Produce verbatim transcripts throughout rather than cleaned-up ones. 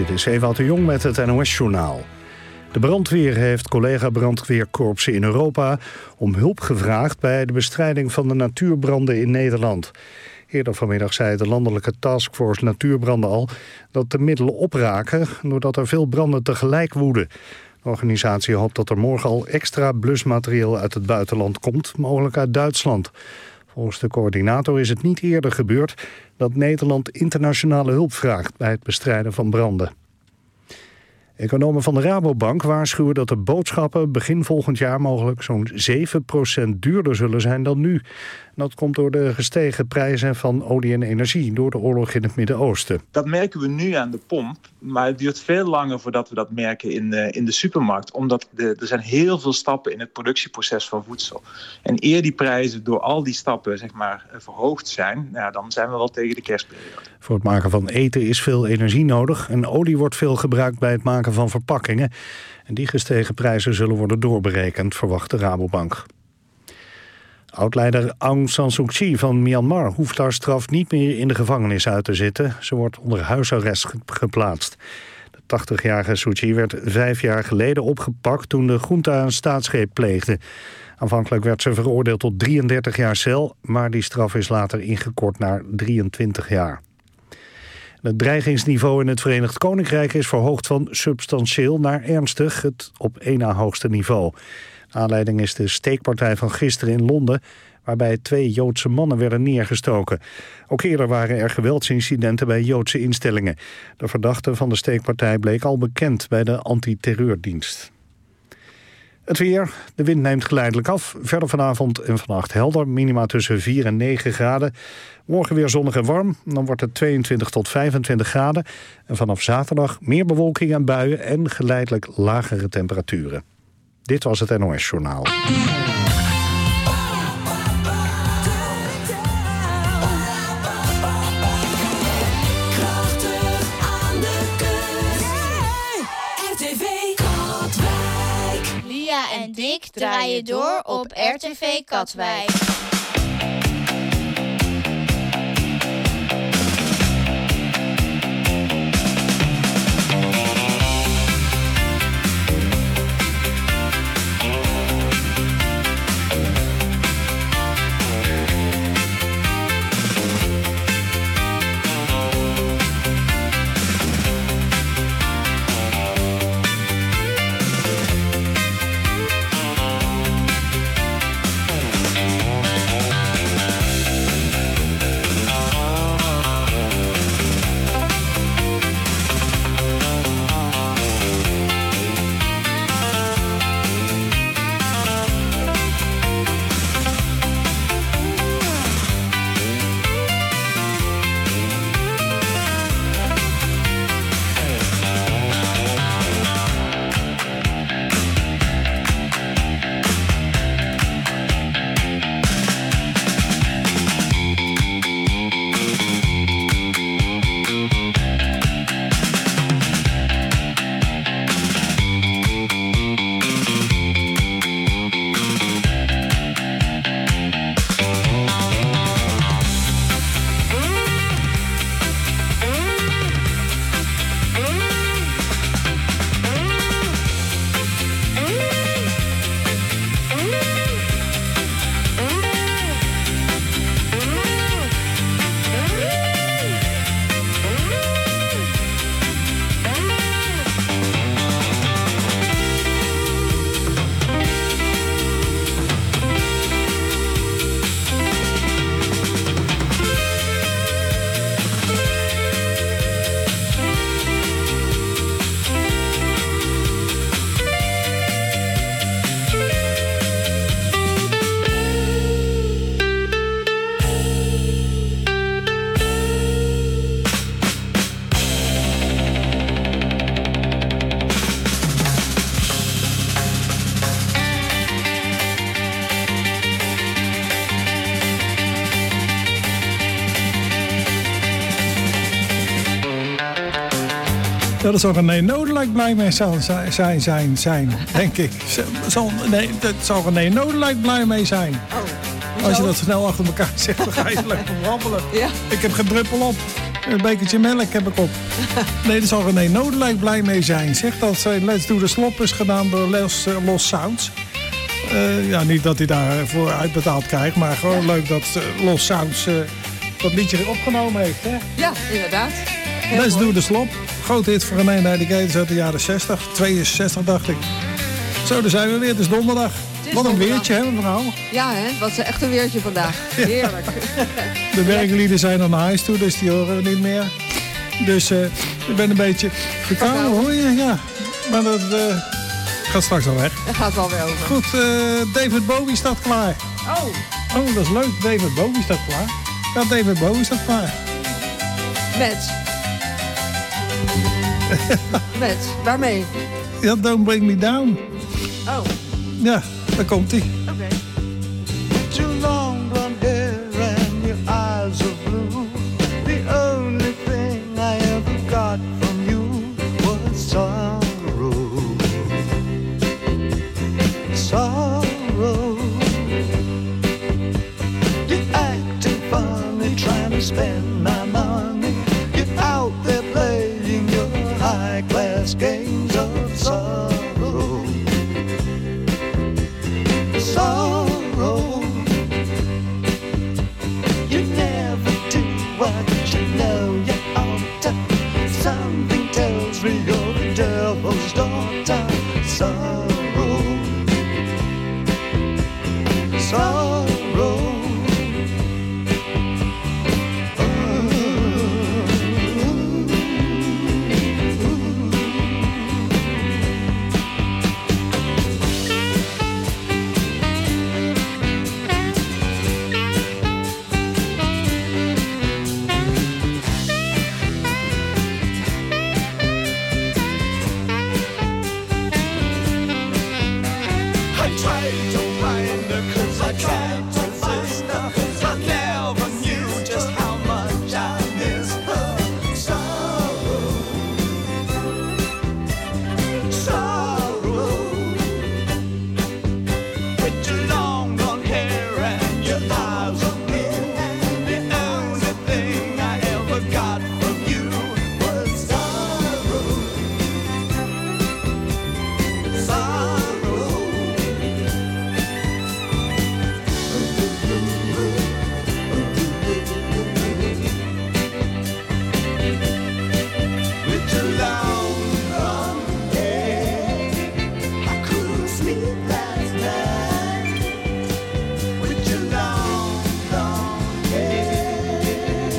Dit is Ewout de Jong met het N O S-journaal. De brandweer heeft collega-brandweerkorpsen in Europa om hulp gevraagd bij de bestrijding van de natuurbranden in Nederland. Eerder vanmiddag zei de landelijke taskforce natuurbranden al dat de middelen opraken doordat er veel branden tegelijk woeden. De organisatie hoopt dat er morgen al extra blusmateriaal uit het buitenland komt, mogelijk uit Duitsland. Volgens de coördinator is het niet eerder gebeurd dat Nederland internationale hulp vraagt bij het bestrijden van branden. Economen van de Rabobank waarschuwen dat de boodschappen begin volgend jaar mogelijk zo'n zeven procent duurder zullen zijn dan nu. Dat komt door de gestegen prijzen van olie en energie door de oorlog in het Midden-Oosten. Dat merken we nu aan de pomp, maar het duurt veel langer voordat we dat merken in de, in de supermarkt. Omdat de, er zijn heel veel stappen in het productieproces van voedsel. En eer die prijzen door al die stappen zeg maar, verhoogd zijn, nou, dan zijn we wel tegen de kerstperiode. Voor het maken van eten is veel energie nodig en olie wordt veel gebruikt bij het maken van verpakkingen. En die gestegen prijzen zullen worden doorberekend, verwacht de Rabobank. Oud-leider Aung San Suu Kyi van Myanmar hoeft haar straf niet meer in de gevangenis uit te zitten. Ze wordt onder huisarrest geplaatst. De tachtigjarige Suu Kyi werd vijf jaar geleden opgepakt toen de junta een staatsgreep pleegde. Aanvankelijk werd ze veroordeeld tot drieëndertig jaar cel, maar die straf is later ingekort naar drieëntwintig jaar. Het dreigingsniveau in het Verenigd Koninkrijk is verhoogd van substantieel naar ernstig, het op één na hoogste niveau. Aanleiding is de steekpartij van gisteren in Londen, waarbij twee Joodse mannen werden neergestoken. Ook eerder waren er geweldsincidenten bij Joodse instellingen. De verdachte van de steekpartij bleek al bekend bij de antiterreurdienst. Het weer. De wind neemt geleidelijk af. Verder vanavond en vannacht helder. Minima tussen vier en negen graden. Morgen weer zonnig en warm. Dan wordt het tweeëntwintig tot vijfentwintig graden. En vanaf zaterdag meer bewolking en buien en geleidelijk lagere temperaturen. Dit was het N O S-journaal. Lia en Dick draaien door op R T V Katwijk. Ja, dat zal René Nodelijk blij mee zijn, zijn, zijn, zijn denk ik. Zal, nee, dat zal René Nodelijk blij mee zijn. Oh, als je dat snel achter elkaar zegt, dan ga je lekker wandelen. Ja. Ik heb geen druppel op. Een bekertje melk heb ik op. Nee, daar zal René Nodelijk blij mee zijn. Zeg dat ze Let's Do The Slop is gedaan door Los, uh, Los Sounds. Uh, ja, niet dat hij daarvoor uitbetaald krijgt, maar gewoon leuk dat uh, Los Sounds uh, dat liedje opgenomen heeft. Hè? Ja, inderdaad. Heel Let's mooi. Do The Slop. Grote hit voor René Nodelijk uit de jaren zestig. tweeënzestig dacht ik. Zo, daar zijn we weer. Het is donderdag. is Wat een donderdag. weertje, hè mevrouw? Ja, hè? Wat is echt een weertje vandaag. Heerlijk. De werklieden zijn naar huis toe, dus die horen we niet meer. Dus uh, ik ben een beetje verkouden, hoor je? Ja, maar dat uh, gaat straks al weg. Dat gaat wel weer over. Goed, uh, David Bowie staat klaar. Oh, Oh, dat is leuk. David Bowie staat klaar. Ja, David Bowie staat klaar. met. met. Waarmee? Ja, Don't Bring Me Down. Oh, Ja, daar komt hij. oké. Your long blonde hair and your eyes of blue. The only thing I ever got from you was sorrow. Sorrow. You're acting funny, trying to spend my money. You're out there playing your high-class games of sorrow. Sorrow. You never do what you know you ought to. Something tells me you're the devil's daughter. Sorrow. Sorrow. I tried to find her 'cause I tried to find her 'cause I never knew just how much I miss her. Sorrow. Sorrow. With your long blonde hair and your eyes of blue. The only thing I ever got from you was sorrow. Sorrow. With your long, long hair, I couldn't sleep last night. With your long, long hair.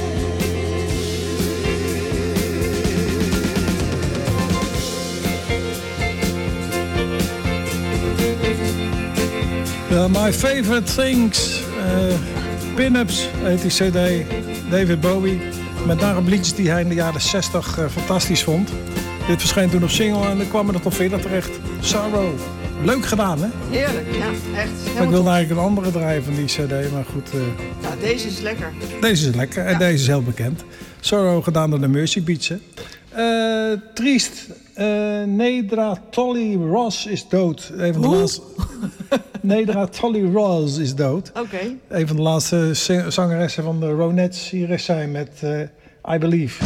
Ja, My Favorite Things. Uh, Pin-ups heet die cd. David Bowie. Met daarop liedjes die hij in de jaren zestig uh, fantastisch vond. Dit verscheen toen op single en dan kwam er nog op verder terecht. Sorrow. Leuk gedaan, hè? Heerlijk, ja, echt. Maar ik wilde eigenlijk een andere draaien van die cd, maar goed. Uh, Ja, deze is lekker. deze is lekker en Ja. deze is heel bekend. Sorrow gedaan door de Mercy Beats, hè. Uh, triest. Uh, Nedra Tolly Ross is dood. Een van de Hoe? laatste... Nedra Tolly Ross is dood. Oké. Een van de laatste zang- zangeressen van de Ronettes hier is zij met uh, I Believe.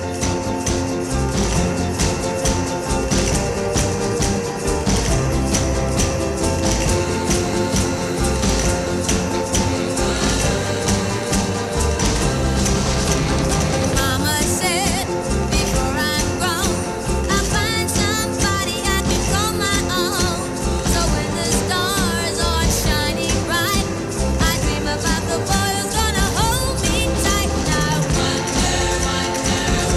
Mama said, before I'm grown, I'll find somebody I can call my own. So when the stars are shining bright, I dream about the boy who's gonna hold me tight. Now wonder, wonder,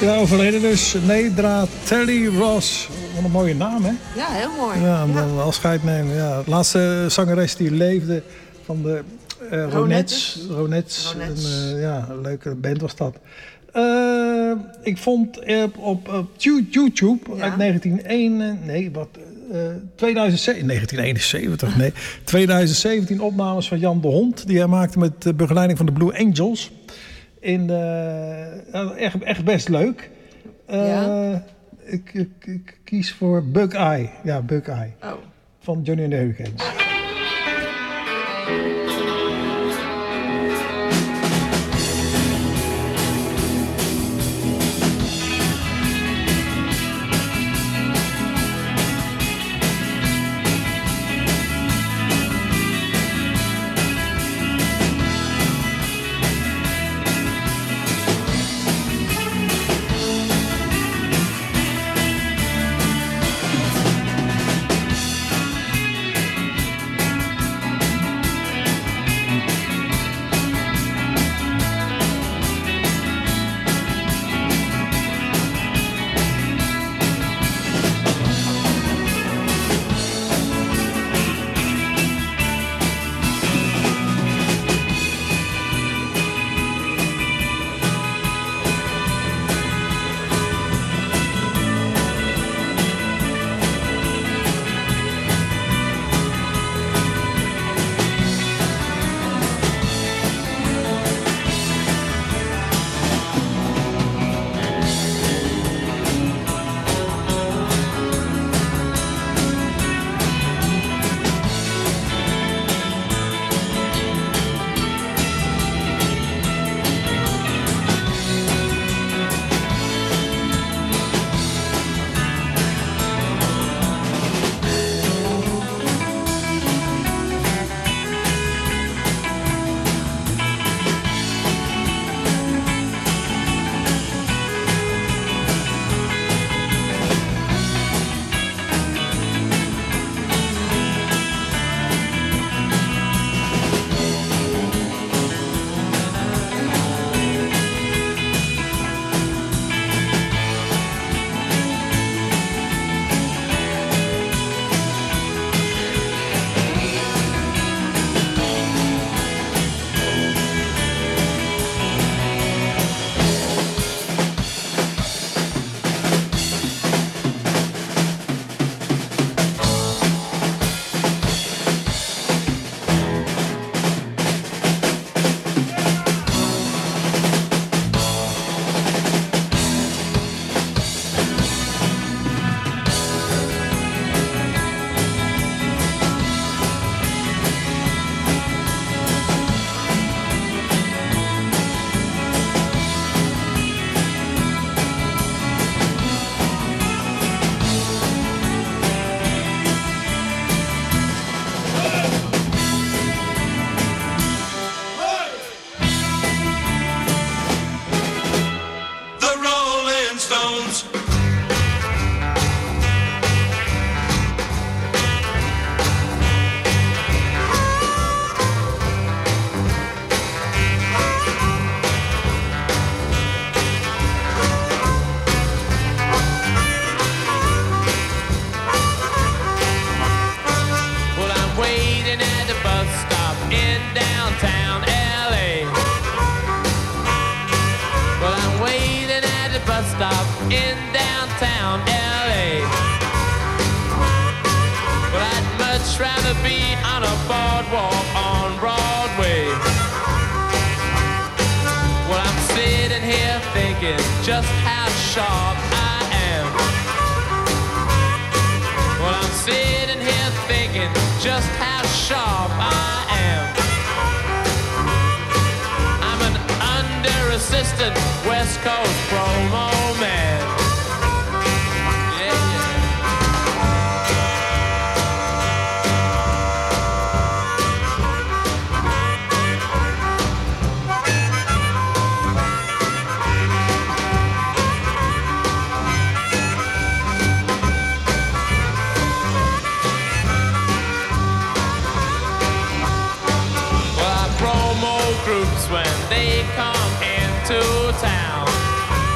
Ja, overleden dus. Nedra Telly Ross. Wat een mooie naam, hè? Ja, heel mooi. Ja, om dan afscheid nemen. Ja. De laatste zangeres die leefde van de uh, Ronettes. Ronettes. Ronettes. Een, uh, ja, een leuke band was dat. Uh, ik vond op, op, op YouTube Ja. uit negentien één, nee, wat, uh, tweeduizend zeven, negentien eenenzeventig, nee, tweeduizend zeventien opnames van Jan de Hond. Die hij maakte met de begeleiding van de Blue Angels. In, uh, echt, echt best leuk. Uh, Ja. ik, ik, ik kies voor Buckeye. Ja, Buckeye. Oh. Van Johnny and the Hurricanes. in downtown L A. But I'd much rather be on a boardwalk on Broadway. Well, I'm sitting here thinking just how sharp I am. Well, I'm sitting here thinking just how sharp I am. I'm an under-assistant West Coast promo man. Yeah, yeah. Well, I promo groups when they come into town.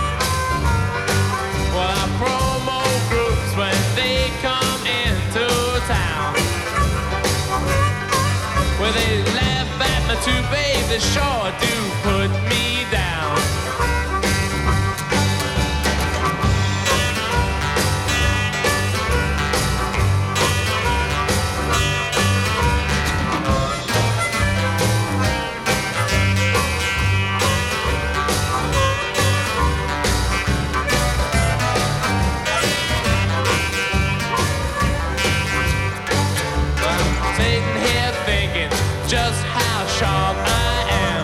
Well, they laugh at me too, babe, they sure do put me down. Just how sharp I am.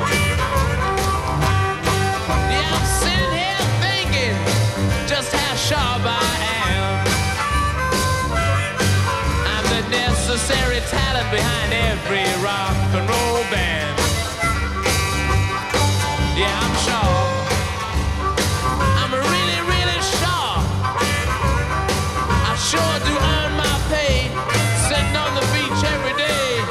Yeah, I'm sitting here thinking just how sharp I am. I'm the necessary talent behind every rock and roll band. Yeah, I'm sharp. I'm really, really sharp. I sure do earn my pay sitting on the beach every day.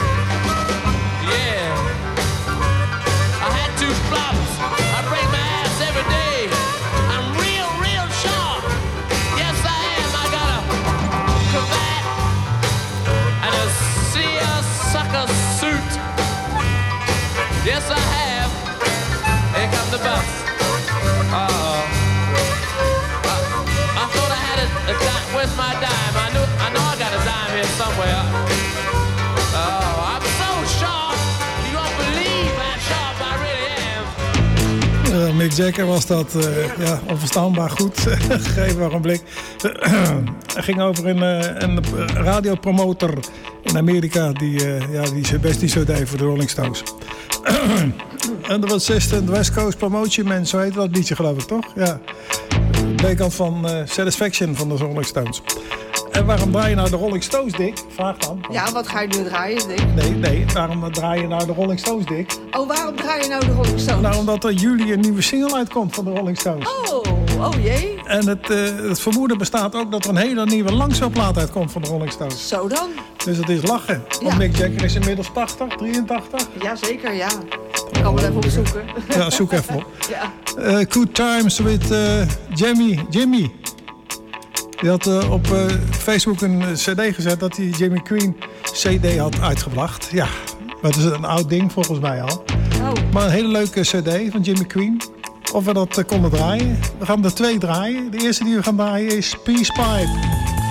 I break my ass every day. I'm real, real sharp. Yes, I am. I got a cravat and a seersucker suit. Yes, I have. Here comes the bus. Uh-oh. I, I thought I had a, a dime. Where's my dime? I knew, I know I got a dime here somewhere. Oh, I'm so sharp. You won't believe how sharp I really am. Uh, Mick Jagger was dat uh, ja, onverstaanbaar goed. Geef maar een blik. Hij ging over een, uh, een radiopromotor in Amerika die, uh, ja, die zijn best niet zo deed voor de Rolling Stones. En dat was de West Coast Promotion Man, zo heet dat liedje geloof ik, toch? Ja. De B-kant van uh, Satisfaction van de Rolling Stones. En waarom draai je nou de Rolling Stones, Dick? Vraag dan. Ja, wat ga je nu draaien, Dick? Nee, nee, waarom draai je nou de Rolling Stones, Dick? Oh, waarom draai je nou de Rolling Stones? Nou, omdat er juli een nieuwe single uitkomt van de Rolling Stones. Oh, oh jee. En het, uh, het vermoeden bestaat ook dat er een hele nieuwe langspeelplaat uitkomt van de Rolling Stones. Zo dan? Dus het is lachen. Want Ja. Mick Jagger is inmiddels tachtig, drieëntachtig. Jazeker, ja. Ik kan wel even opzoeken. Ja, zoek even op. Ja. Uh, Good Times with uh, Jimmy. Jimmy. Die had uh, op uh, Facebook een uh, cd gezet dat hij Jimmy Queen cd had uitgebracht. Ja, dat is een oud ding volgens mij al. Oh. Maar een hele leuke cd van Jimmy Queen. Of we dat uh, konden draaien. We gaan er twee draaien. De eerste die we gaan draaien is Peace Pipe.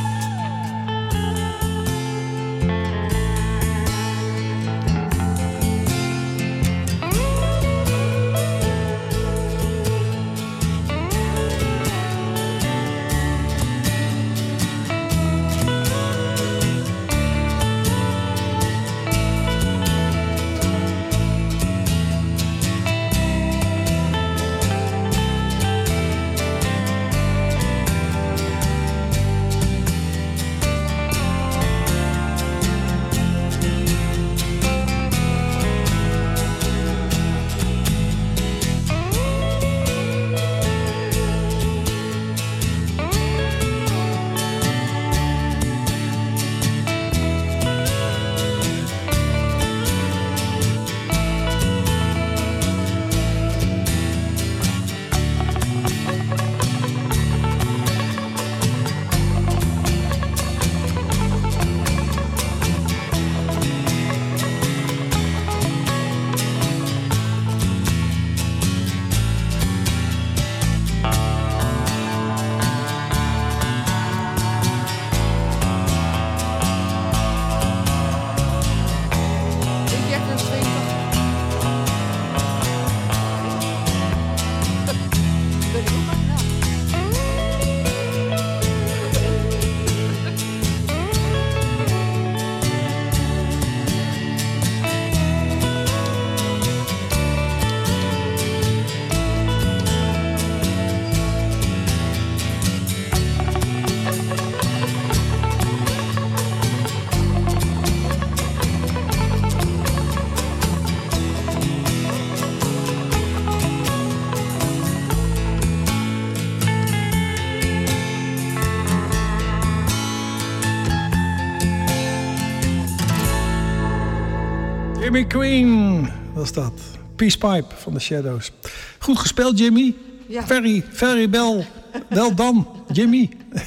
Jimmy Queen was dat. Peace Pipe van de Shadows. Goed gespeeld, Jimmy. Ja. Very, very well. Well done, Jimmy.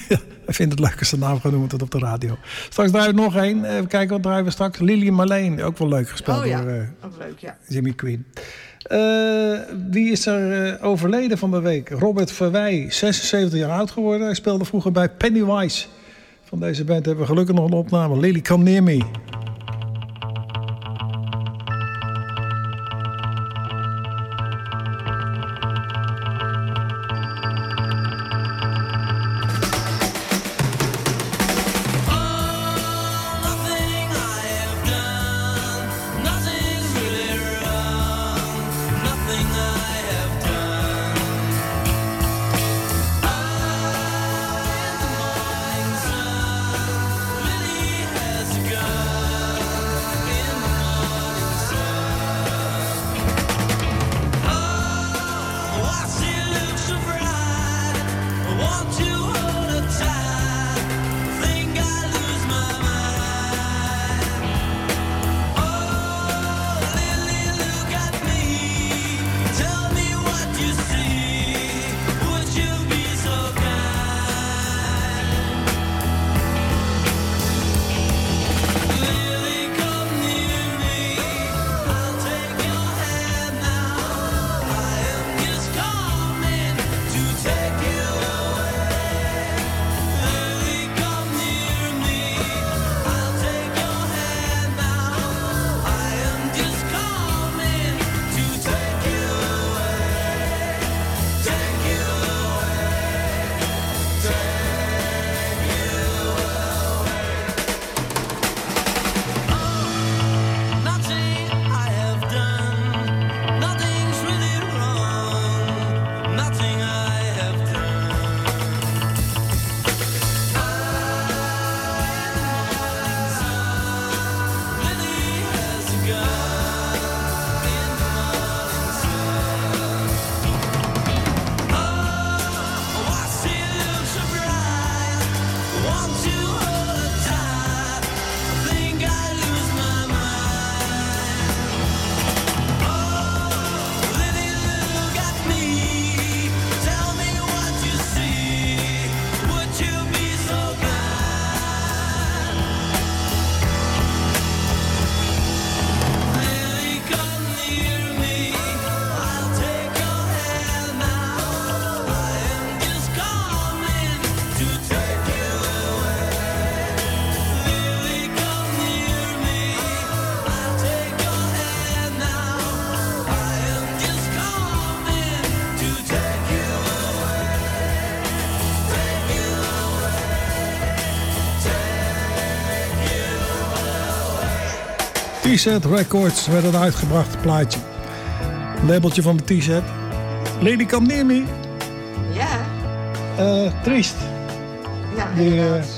Hij vindt het leuk als de naam genoemd wordt op de radio. Straks draaien we nog één. Even kijken, wat draaien we straks? Lily Marleen, ook wel leuk gespeeld Oh ja, door uh, ook leuk, ja. Jimmy Queen. Uh, wie is er uh, overleden van de week? Robert Verwij, zesenzeventig jaar oud geworden. Hij speelde vroeger bij Pennywise. Van deze band hebben we gelukkig nog een opname. Lily, Come Near Me. T-Set Records werd een uitgebracht plaatje. Labeltje van de T-Set. Lady Come Near Me. Ja. Uh, triest. Ja, Die, uh, helaas.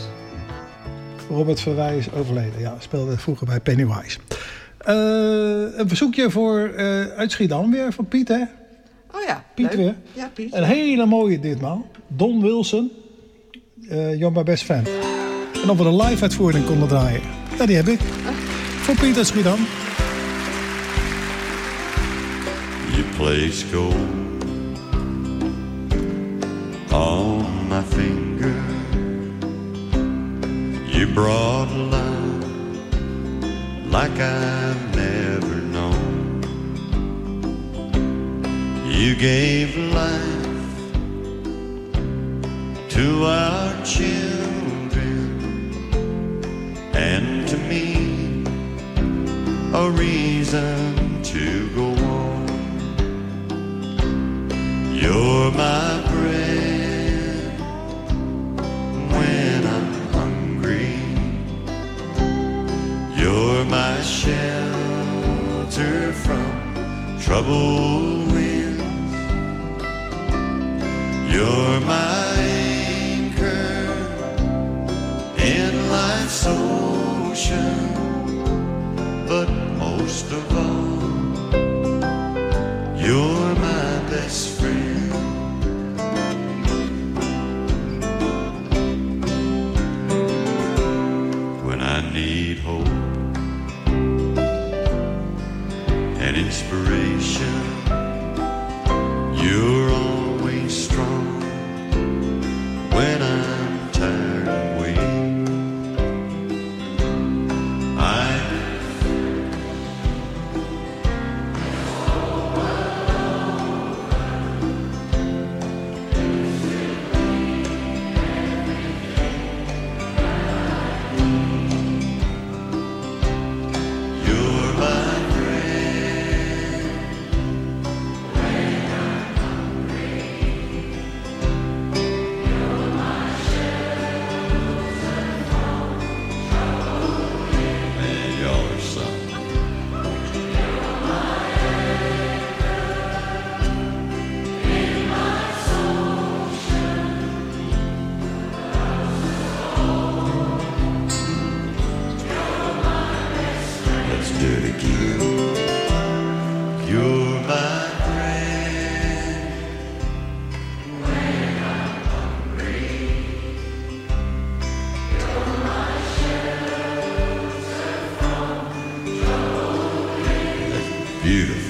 Robert Verwij is overleden. Ja, speelde vroeger bij Pennywise. Uh, een verzoekje voor uh, uit Schiedam weer van Piet, hè? Oh ja, Piet leuk. weer. Ja, Piet. Een hele mooie ditmaal. Don Wilson. Uh, You're my best friend. En of we een live uitvoering konden draaien. Ja, die heb ik. Voor Piet uit Schiedam. You place gold on my finger. You brought love like I've never known. You gave life to our children and to me a reason to go on. You're my bread when I'm hungry. You're my shelter from troubled winds. You're my anchor in life's ocean. But most of all, you're my best friend. When I need hope and inspiration, you're always strong. When I'm tired begin. You're my friend. When I'm hungry, you're my shelter from trouble. That's beautiful.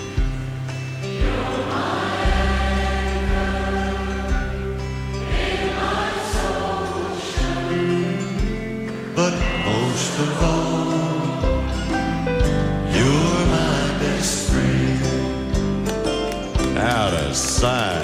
But most of all, you're my best friend. Out of sight.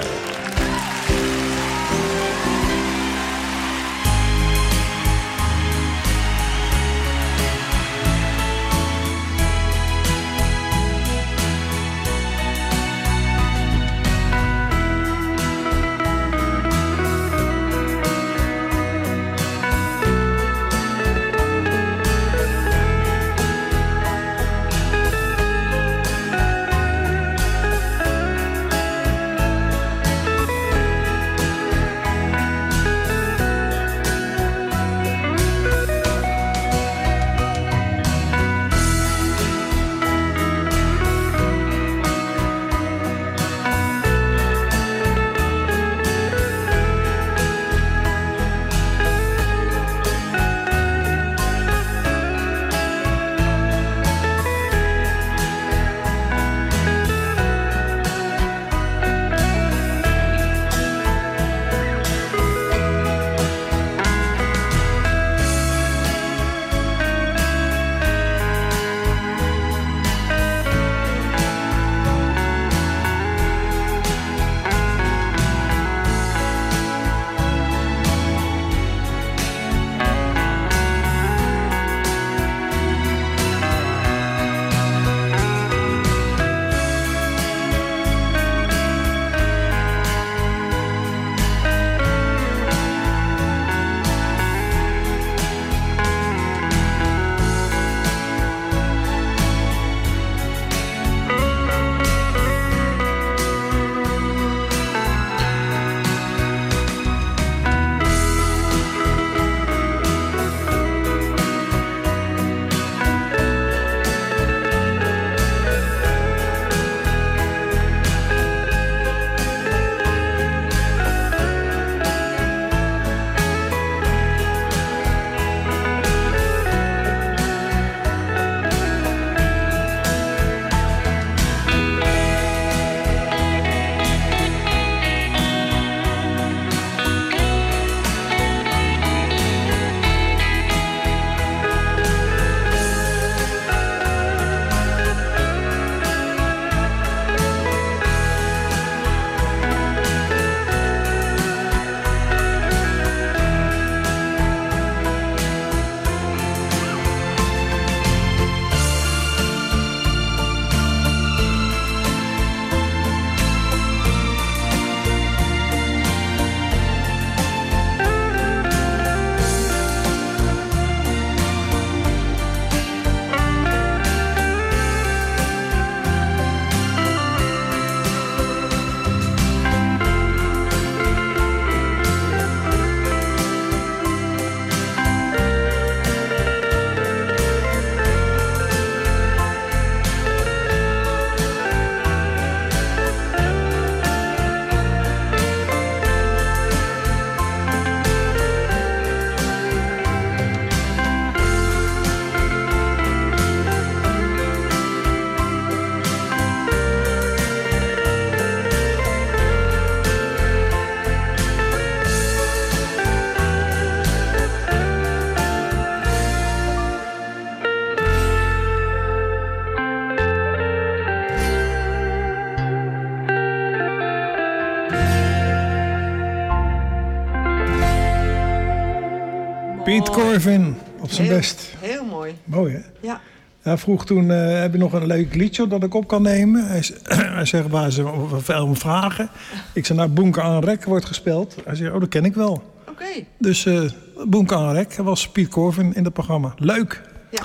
Piet Corvin op zijn Heel- best. Heel mooi. Mooi, hè? Ja. Hij vroeg toen, eh, heb je nog een leuk liedje dat ik op kan nemen? Hij, z- hij zegt, waar ze veel om vragen. Ik zei, nou, Boenke aan Rek wordt gespeeld. Hij zei, oh, dat ken ik wel. Oké. Dus eh Boenke aan Rek was Piet Corvin in het programma. Leuk. Ja.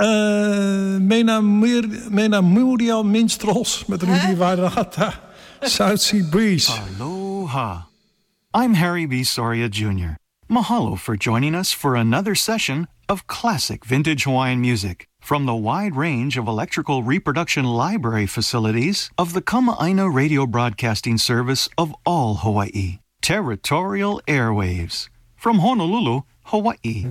Eh Mena Mur- Mena Muriel Minstrels met Rudy Warata. South Sea Breeze. Aloha. I'm Harry B. Soria Junior Mahalo for joining us for another session of classic vintage Hawaiian music. From the wide range of electrical reproduction library facilities of the Kama'aina radio broadcasting service of all Hawaii. Territorial Airwaves. From Honolulu, Hawaii.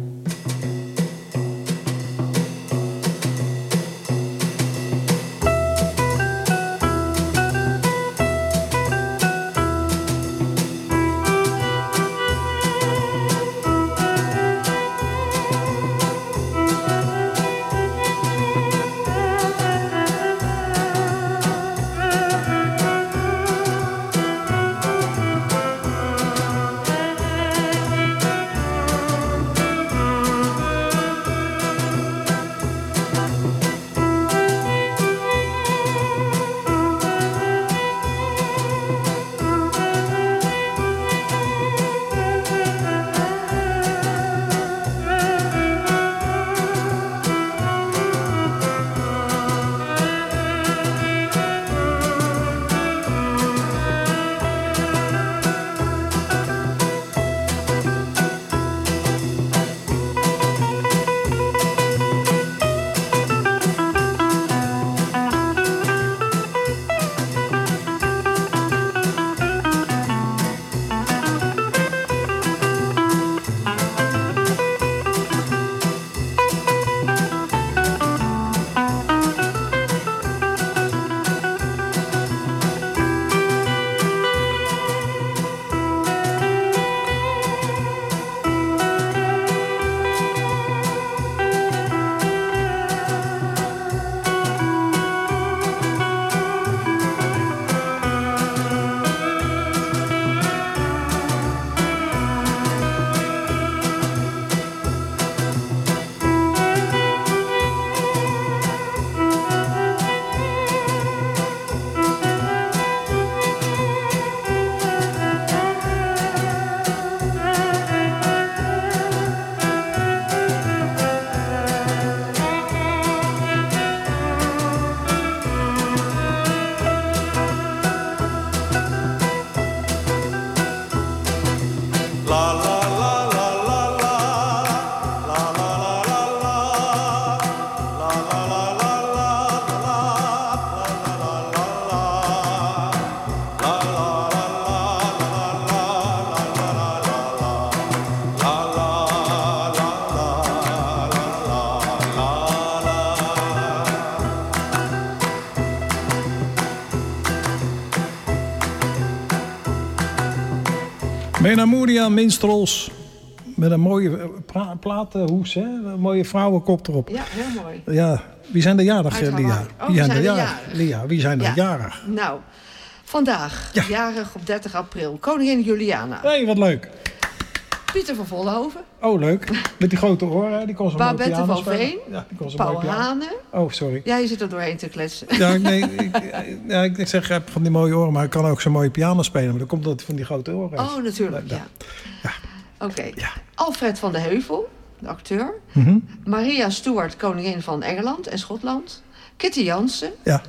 Menamuria Minstrels. Met een mooie pra- platenhoes, hè? Een mooie vrouwenkop erop. Ja, heel mooi. Ja, wie zijn er jarig, Uit eh, Lia? Hawaii. Oh, wie wie zijn zijn er er jarig? jarig? Lia, wie zijn er Ja. jarig? Nou, vandaag, Ja. jarig op dertig april, koningin Juliana. Hé, hey, wat leuk. Pieter van Vollenhoven. Oh, leuk. Met die grote oren, hè? Die kon zo mooi Babette piano van spelen. Veen. Ja, die kon zo Paul mooi piano. Hane. Oh, sorry. Ja, je zit er doorheen te kletsen. Ja, nee, ik, ja, ik zeg, ik heb van die mooie oren, maar ik kan ook zo'n mooie piano spelen. Maar dan komt dat hij van die grote oren heeft. Oh, natuurlijk, ja. Ja. Oké. Alfred van de Heuvel, de acteur. Mhm. Maria Stuart, koningin van Engeland en Schotland. Kitty Jansen. Ja.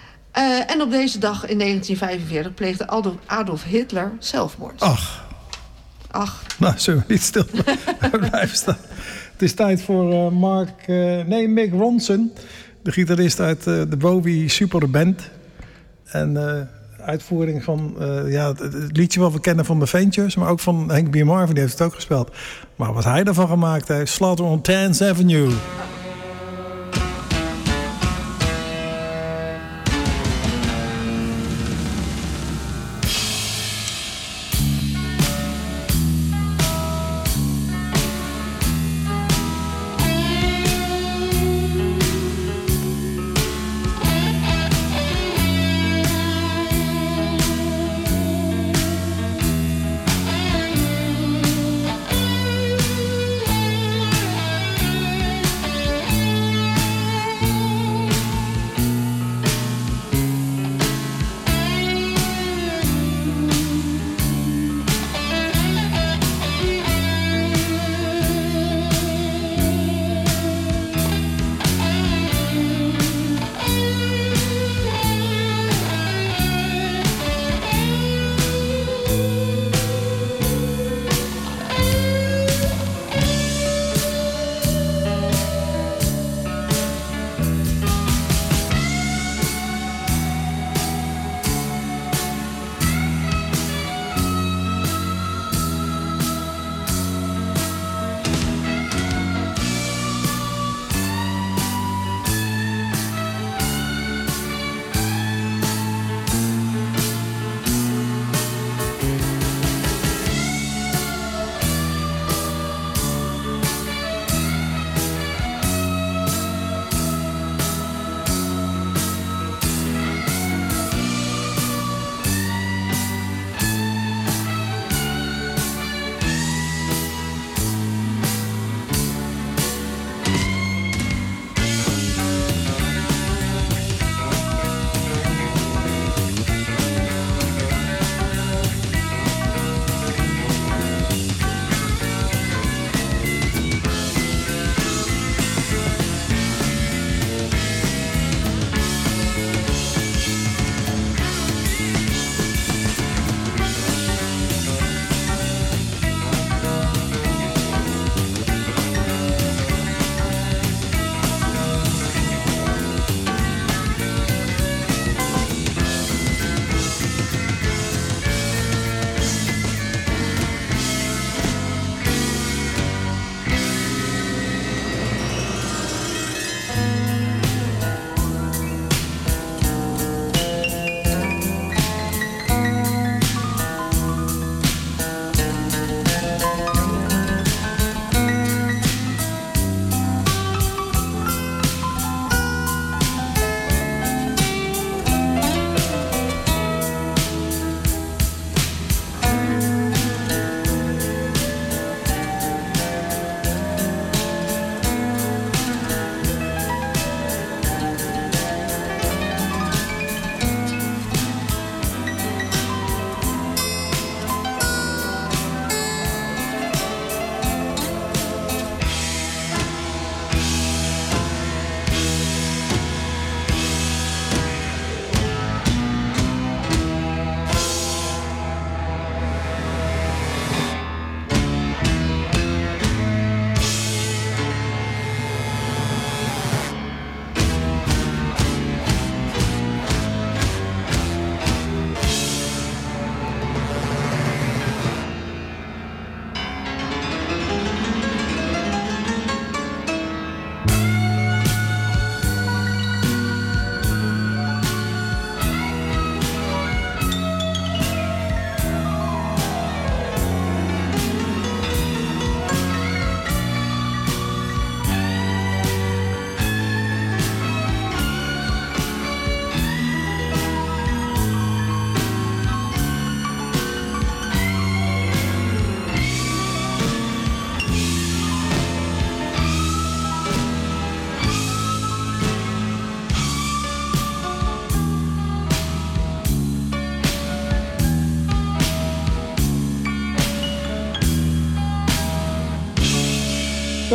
Uh, en op deze dag in negentien vijfenveertig pleegde Adolf, Adolf Hitler zelfmoord. Ach. Ach. Nou, zullen we niet stil blijven staan. Het is tijd voor uh, Mark... Uh, nee, Mick Ronson. De gitarist uit uh, de Bowie Super Band. En uh, uitvoering van uh, ja, het, het liedje wat we kennen van de Ventures. Maar ook van Hank B. Marvin, die heeft het ook gespeeld. Maar wat hij ervan gemaakt heeft... Slaughter on tenth Avenue. Thank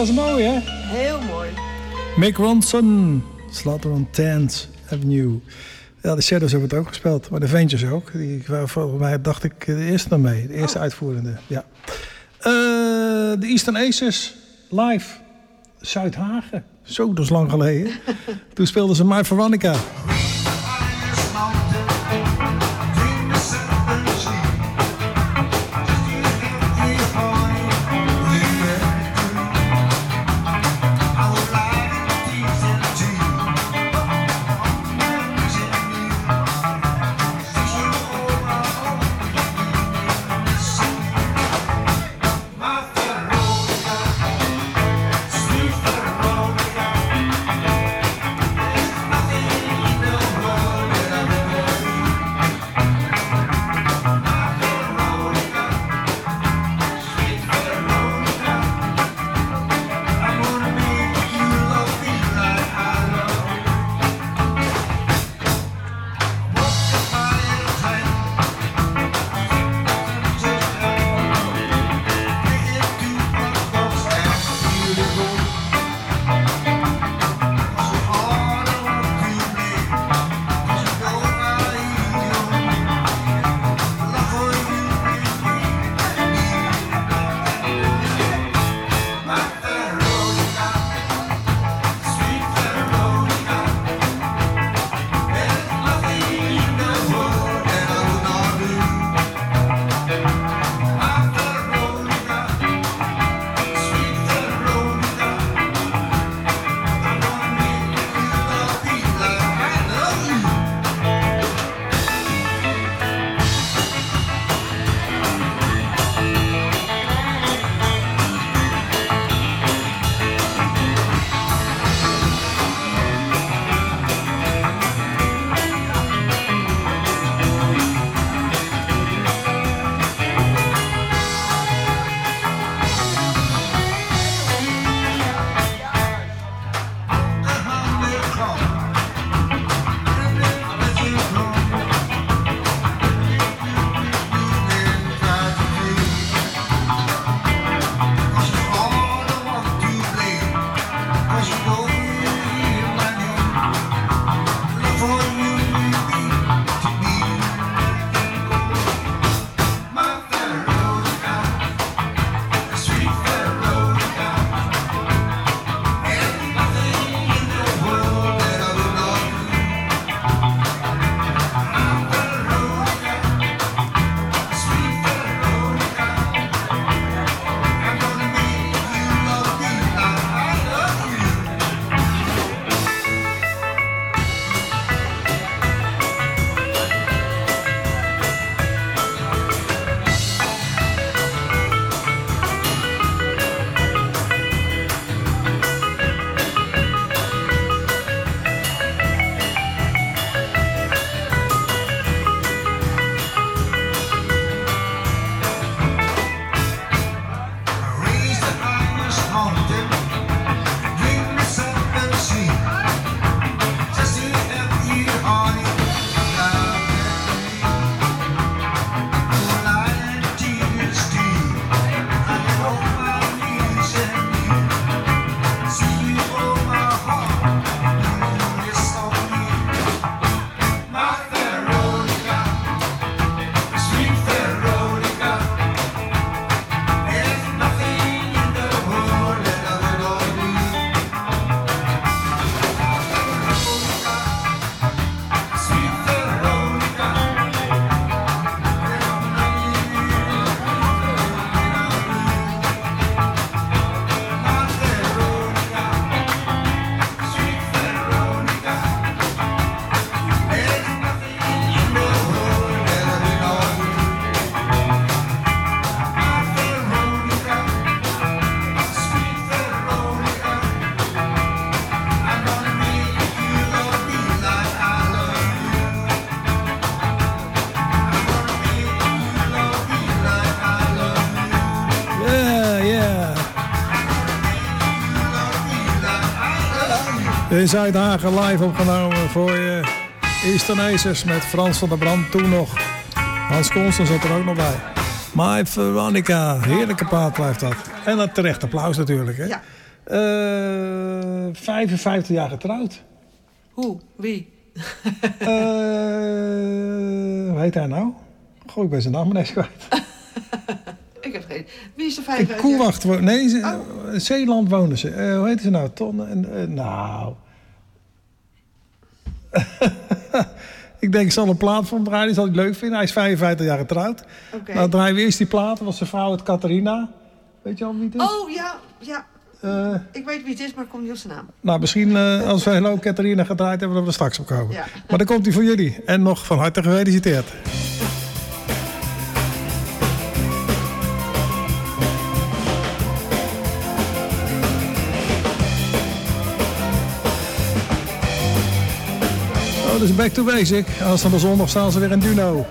dat is mooi, hè? Heel mooi. Mick Ronson, Slaughter on tenth Avenue. Ja, de Shadows hebben het ook gespeeld, maar de Ventures ook. Die waren volgens mij, dacht ik, de eerste dan mee. De eerste oh. uitvoerende, ja. Uh, de Eastern Aces, live, Zuidhagen. Zo, dat is lang geleden. Toen speelden ze My Veronica. In Zuidhagen live opgenomen voor je Eastern Aces met Frans van der Brand toen nog. Hans Constant zat er ook nog bij. My Veronica, heerlijke plaat blijft dat. En een terecht applaus natuurlijk. Hè? Ja. Uh, vijfenvijftig jaar getrouwd. Hoe? Wie? Uh, hoe heet hij nou? Goh, ik ben zijn naam ineens kwijt. Ik heb geen... Wie is de In vijfenvijftig? Koewacht. wo- Nee, ze, Oh. Zeeland wonen ze. Uh, hoe heet ze nou? Ton en... Uh, nou... Ik denk, ik zal een plaat van hem draaien. Die zal hij leuk vinden. Hij is vijfenvijftig jaar getrouwd. Oké. Nou, draaien we eerst die plaat. Dat was zijn vrouw, het Catharina. Weet je al wie het is? Oh, ja, ja. Uh, Ik weet wie het is, maar ik kom niet op zijn naam. nou, misschien uh, als we Hello Catharina gedraaid hebben, dat we er straks op komen. Ja. Maar dan komt hij voor jullie. En nog van harte gefeliciteerd. Oh, dat is Back to Basic. Aanstaande zondag staan ze weer in Duno.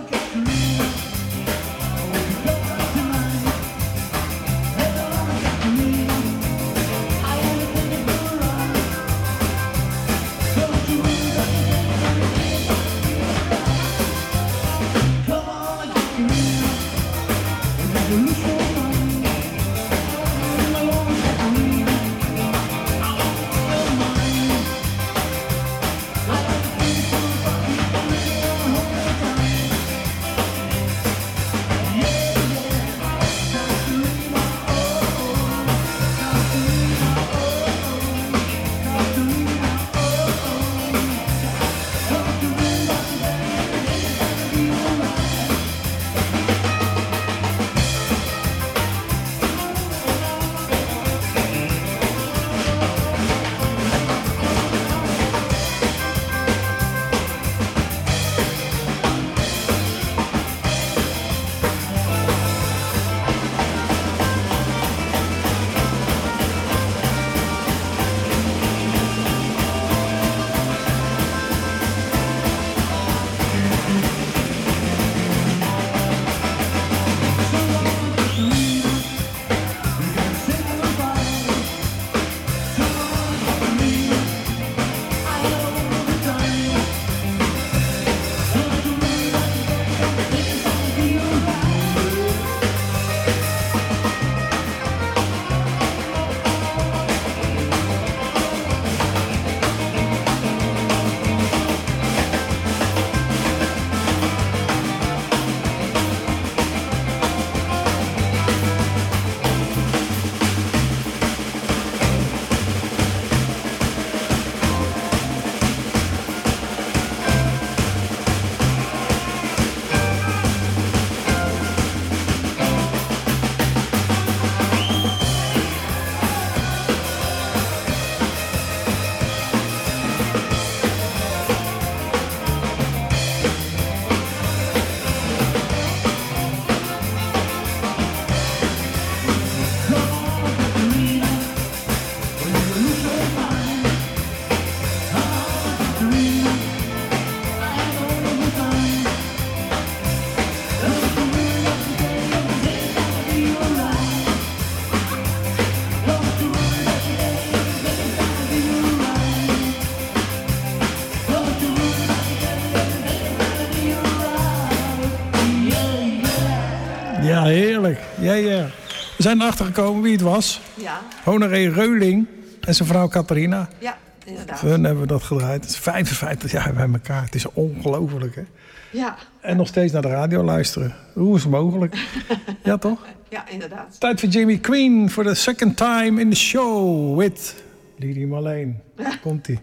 Ja, heerlijk. Ja, ja. We zijn erachter gekomen wie het was. Ja, Honoré Reuling en zijn vrouw Catharina. ja, inderdaad. Voor hun hebben we dat gedraaid. Het is vijfenvijftig jaar bij elkaar. Het is ongelooflijk, hè? Ja, En nog steeds naar de radio luisteren. Hoe is het mogelijk? Ja, toch? ja, inderdaad. Tijd voor Jimmy Queen for the second time in the show with Lili Marleen. Komt-ie.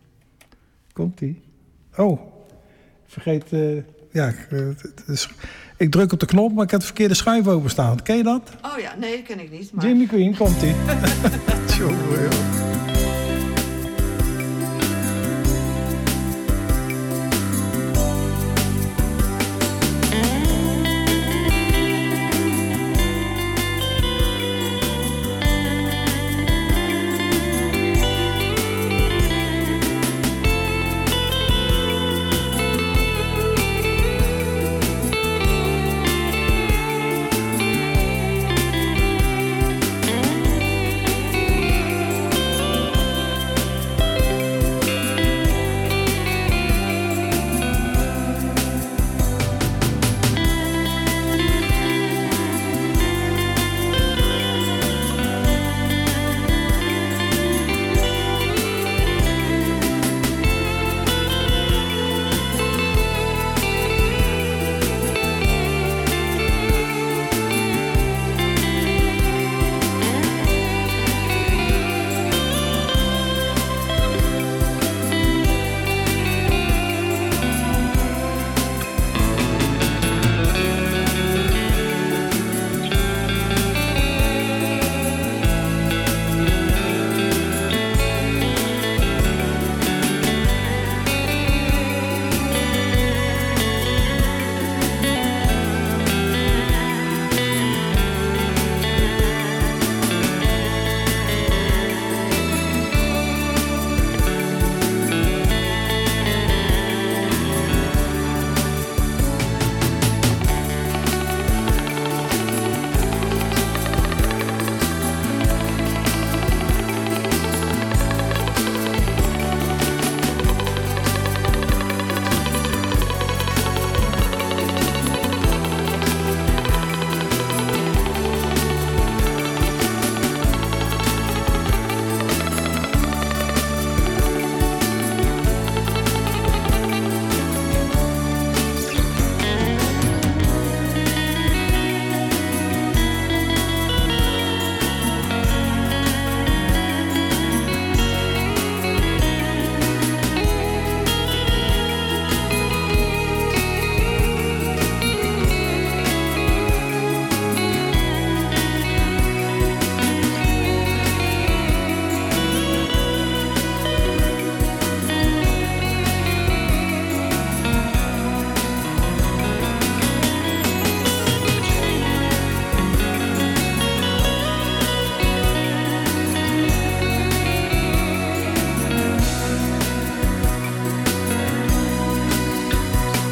Komt-ie. Oh, vergeet... Uh, ja, uh, het is, ik druk op de knop, maar ik heb de verkeerde schuif openstaan. Ken je dat? Oh ja, nee, dat ken ik niet. Maar... Jimmy Queen, komt-ie. Tjonge, joh.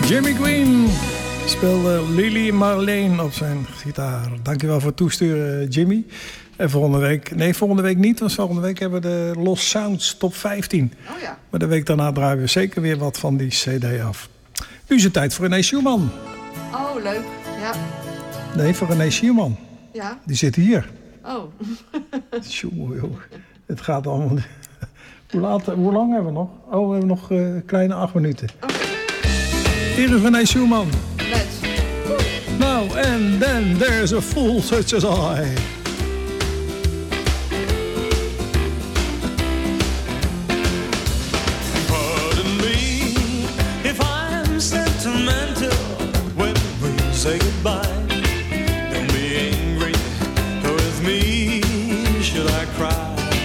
Jimmy Green speelde Lily Marleen op zijn gitaar. Dankjewel voor het toesturen, Jimmy. En volgende week... Nee, volgende week niet, want volgende week hebben we de Lost Sounds top vijftien. Oh ja. Maar de week daarna draaien we zeker weer wat van die cd af. Nu is het tijd voor René Schuurman. Oh, leuk. Ja. Nee, voor René Schuurman. Ja. Die zit hier. Oh. Jongen, joh. Het gaat allemaal... Hoe, laat, hoe lang hebben we nog? Oh, we hebben nog een uh, kleine acht minuten. Okay. Hier is René Schuurman. Let's. Now and then there's a fool such as I. Pardon me if I'm sentimental when we say goodbye. Don't be angry with me, should I cry?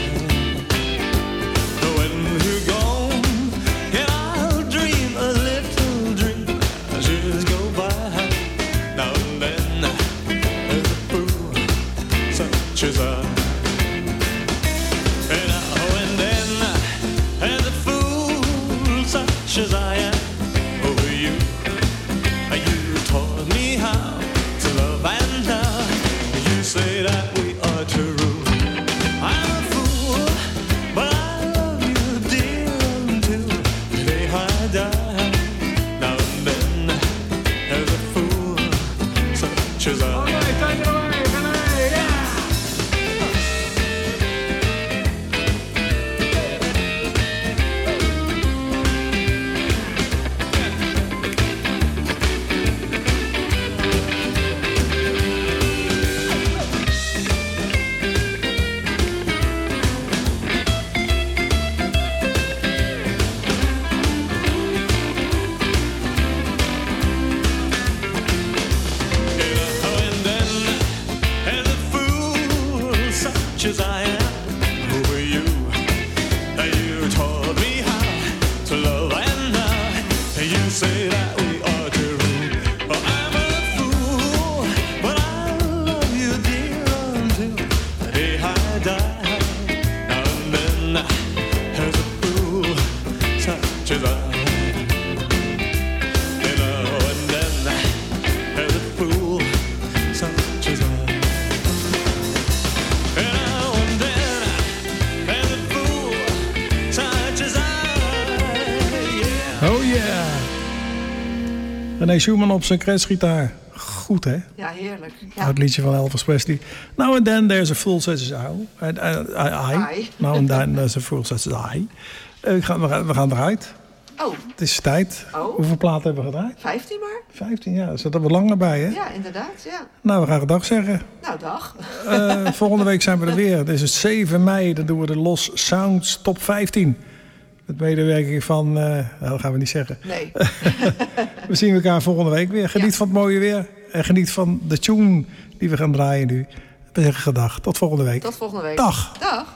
As I am over you, you taught me how to love and love. You say that we are to rule. I'm a fool, but I love you, dear, until the day I die. Now and then, as a fool such as I. As I am over you, you taught me how to love and love. You say that we are to rule. Oh, I'm a fool, but I love you, dear, until the day I die. Now and then, as a fool such as I am, you know, and then, as a fool such as I am. Oh yeah. René Schuurman op zijn kretsgitaar. Goed, hè? Ja, heerlijk. Ja. Het liedje van Elvis Presley. Now and then there's a fool such as I. I. Now and then there's a fool such as I. Uh, we, gaan, we, gaan, we gaan eruit. Oh. Het is tijd. Oh. Hoeveel platen hebben we gedraaid? Vijftien maar. Vijftien, ja. Er zit er wat langer bij, hè? Ja, inderdaad, ja. Nou, we gaan een dag zeggen. Nou, dag. Uh, volgende week zijn we er weer. Het is het zeven mei. Dan doen we de Lost Sounds top vijftien. Met medewerking van... Uh, nou, dat gaan we niet zeggen. Nee. We zien elkaar volgende week weer. Geniet ja. van het mooie weer. En geniet van de tune die we gaan draaien nu. We zeggen gedag. Tot volgende week. Tot volgende week. Dag. Dag.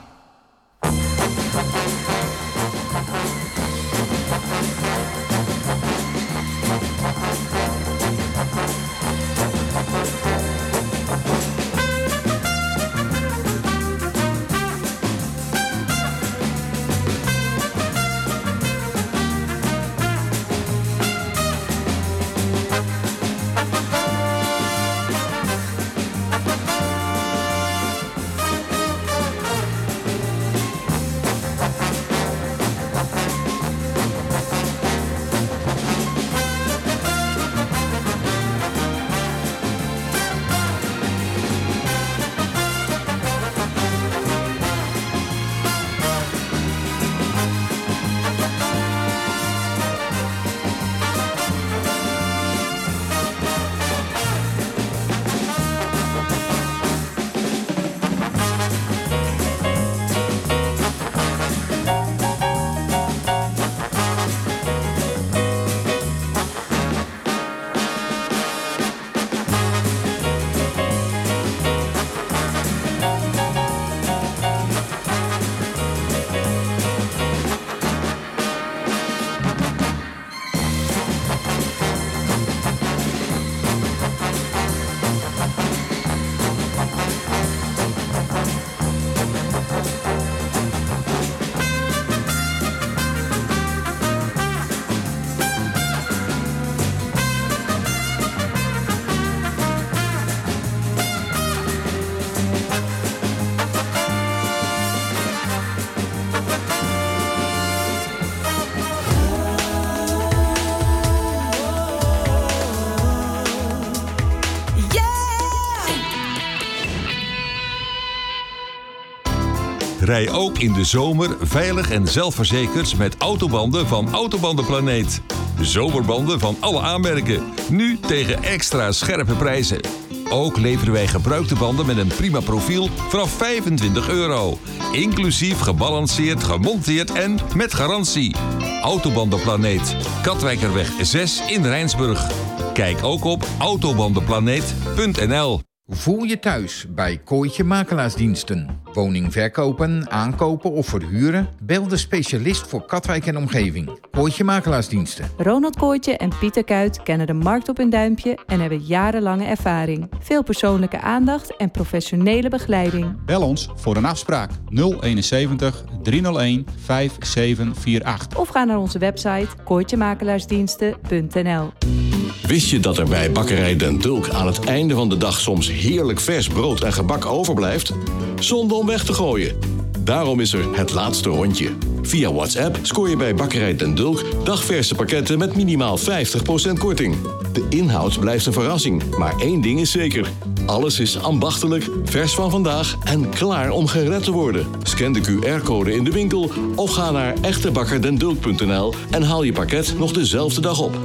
Rij ook in de zomer veilig en zelfverzekerd met autobanden van Autobandenplaneet. Zomerbanden van alle aanmerken. Nu tegen extra scherpe prijzen. Ook leveren wij gebruikte banden met een prima profiel vanaf vijfentwintig euro. Inclusief gebalanceerd, gemonteerd en met garantie. Autobandenplaneet. Katwijkerweg zes in Rijnsburg. Kijk ook op autobandenplaneet punt n l. Voel je thuis bij Kooitje Makelaarsdiensten. Woning verkopen, aankopen of verhuren? Bel de specialist voor Katwijk en omgeving. Kooitje Makelaarsdiensten. Ronald Kooitje en Pieter Kuit kennen de markt op hun duimpje en hebben jarenlange ervaring. Veel persoonlijke aandacht en professionele begeleiding. Bel ons voor een afspraak nul eenenzeventig driehonderdéén vijfenzevenhonderdachtenveertig. Of ga naar onze website kooitjemakelaarsdiensten punt n l. Wist je dat er bij Bakkerij Den Dulk aan het einde van de dag soms heerlijk vers brood en gebak overblijft? Zonde om weg te gooien. Daarom is er het laatste rondje. Via WhatsApp scoor je bij Bakkerij Den Dulk dagverse pakketten met minimaal vijftig procent korting. De inhoud blijft een verrassing, maar één ding is zeker. Alles is ambachtelijk, vers van vandaag en klaar om gered te worden. Scan de Q R-code in de winkel of ga naar echtebakkerdendulk punt n l en haal je pakket nog dezelfde dag op.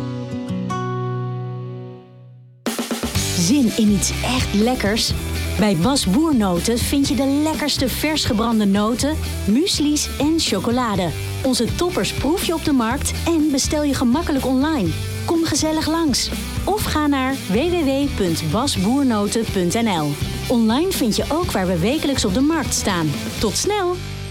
Zin in iets echt lekkers? Bij Bas Boernoten vind je de lekkerste vers gebrande noten, muesli's en chocolade. Onze toppers proef je op de markt en bestel je gemakkelijk online. Kom gezellig langs. Of ga naar w w w punt basboernoten punt n l. Online vind je ook waar we wekelijks op de markt staan. Tot snel!